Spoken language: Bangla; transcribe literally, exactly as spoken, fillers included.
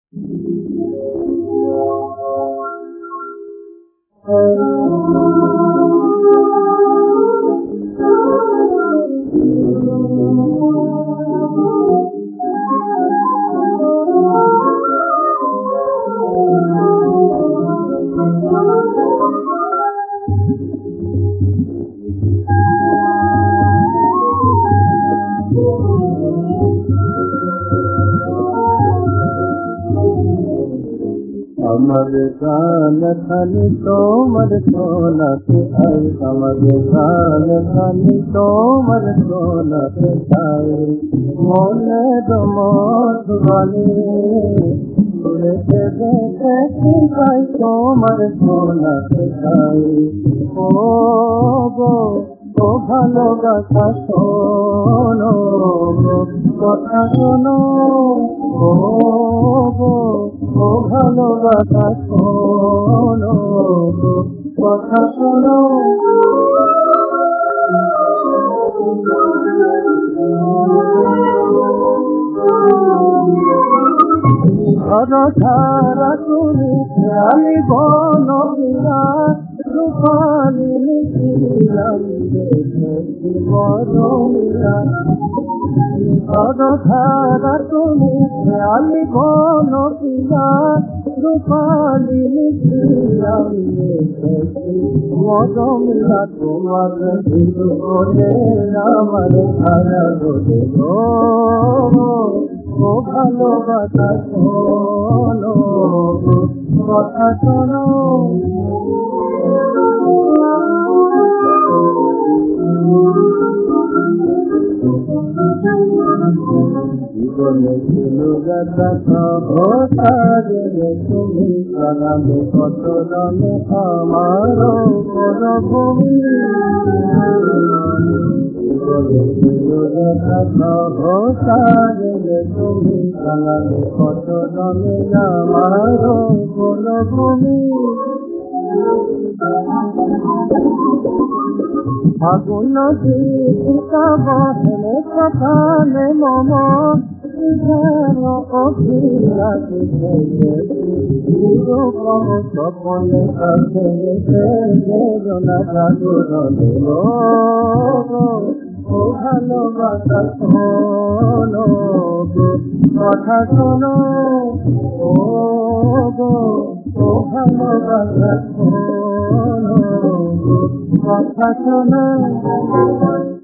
अमर प्राण धन तोमर सोनत आई अमर प्राण धन तोमर सोनत आई मोन दमोद वाले सुरते देते सिपाही तोमर सोनत आई ओ गो ओ ভালোবাসা শোনো কথা শোনো ও গো ও ভালোবাসা শোনো কথা শোনো অযথারা তুমি খেয়ালি বন বিরাট রূপালি মিশিলাম বরমিরা অযথারা তুমি খেয়ালি বন বিরাট রূপালি মিশিলাম মরমিরা তোমার হিন্দু বলে আমার ছায়া রোদে ও ভালোবাসা শোনো কথা শোনো জীবনে ছিল গাথা সহসারে তুমি জানালে কত দামে আমারও পরভূমি জীবনে ছিল গাথা সহসারে তুমি জানালে কত দামে আমারও পরভূমি ফাগুন গীতা বহলে সকালে মম সপনে কাছে বেদনা জাগরণে ও ভালোবাসা শোনো কথা শোনো ও গো ও ভালোবাসা শোনো কথা শোনো